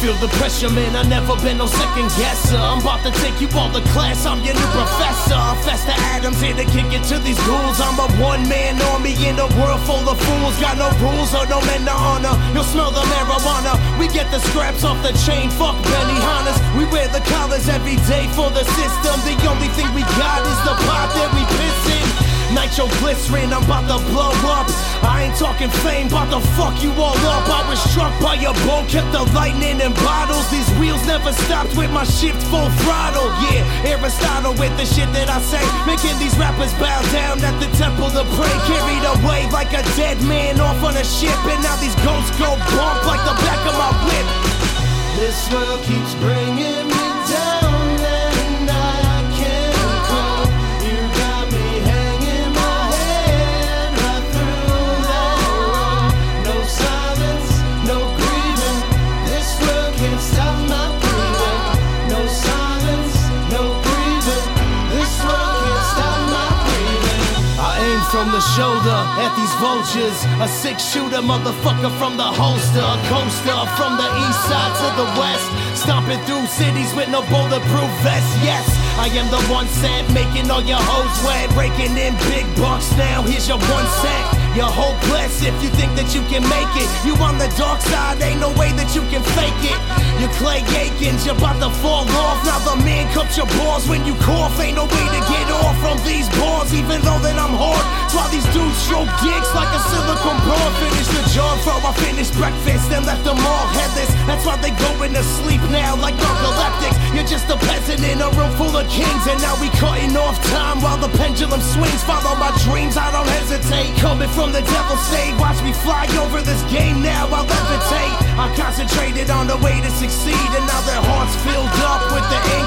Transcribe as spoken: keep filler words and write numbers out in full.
feel the pressure, man, I never been no second guesser. I'm about to take you all to class, I'm your new professor. Fester Adams here to kick it to these ghouls. I'm a one-man army in a world full of fools. Got no rules or no men to honor. You'll smell the marijuana. We get the scraps off the chain, fuck Benihana's. We wear the collars every day for the system. The only thing we got is the pot that we piss in. Nitroglycerin, I'm about to blow up. I ain't talking fame, about to fuck you all up. I was struck by a bolt, kept the lightning in bottles. These wheels never stopped with my shift full throttle. Yeah, Aristotle with the shit that I say, making these rappers bow down at the temple to pray. Carried away like a dead man off on a ship, and now these ghosts go bump like the back of my whip. This world keeps bringing me down. From the shoulder at these vultures, a six-shooter motherfucker from the holster, a coaster from the east side to the west, stomping through cities with no bulletproof vest. Yes, I am the one cent, making all your hoes wet, breaking in big bucks. Now here's your one cent. You're hopeless if you think that you can make it. You on the dark side, ain't no way that you can fake it. You're Clay Aikens, you're about to fall off. Now the man cups your balls when you cough. Ain't no way to get off from these bars, even though that I'm hard. That's why these dudes stroke dicks like a silicone bra. Finish the job, bro, I finished breakfast and left them all headless. That's why they going to sleep now like narcoleptics. You're just a peasant in a room full of kings, and now we cutting off time while the pendulum swings. Follow my dreams, I don't hesitate. Coming from From the devil's state, watch me fly over this game now, I'll levitate. I concentrated on the way to succeed, and now their hearts filled up with the